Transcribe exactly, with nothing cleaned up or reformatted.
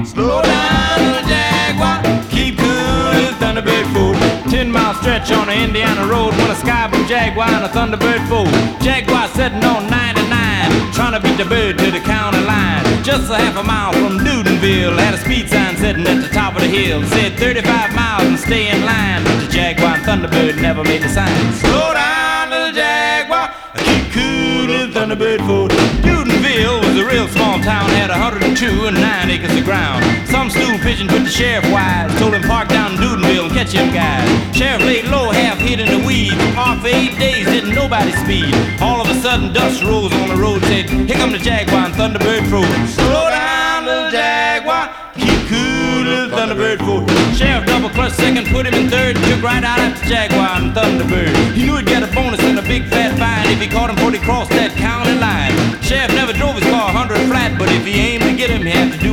Slow down, little Jaguar, keep cool, little Thunderbird fool. Ten mile stretch on the Indiana road when a Sky Blue Jaguar and a Thunderbird fool. Jaguar sitting on ninety-nine, trying to beat the bird to the county line. Just a half a mile from Newtonville, had a speed sign sitting at the top of the hill. It said thirty-five miles and stay in line, but the Jaguar and Thunderbird never made the sign. Slow down, little Jaguar, keep cool, little Thunderbird fool. Newtonville was a real small town, had a hundred and two and nine acres of ground. Some stool pigeon put the sheriff wise, told him park down in Newtonville and catch him guys. Sheriff laid low, half hid in the weeds, parked for eight days, didn't nobody speed. All of a sudden dust rose on the road, said, here come the Jaguar and Thunderbird fool. Slow down, little Jaguar, keep cool, little Thunderbird fool. Sheriff double clutch second, put him in third, took right out at the Jaguar and Thunderbird. He knew he'd get a bonus and a big fat fine if he caught him before he crossed that county line. Sheriff never drove his car a hundred flat, but if he aimed to get him, he had to do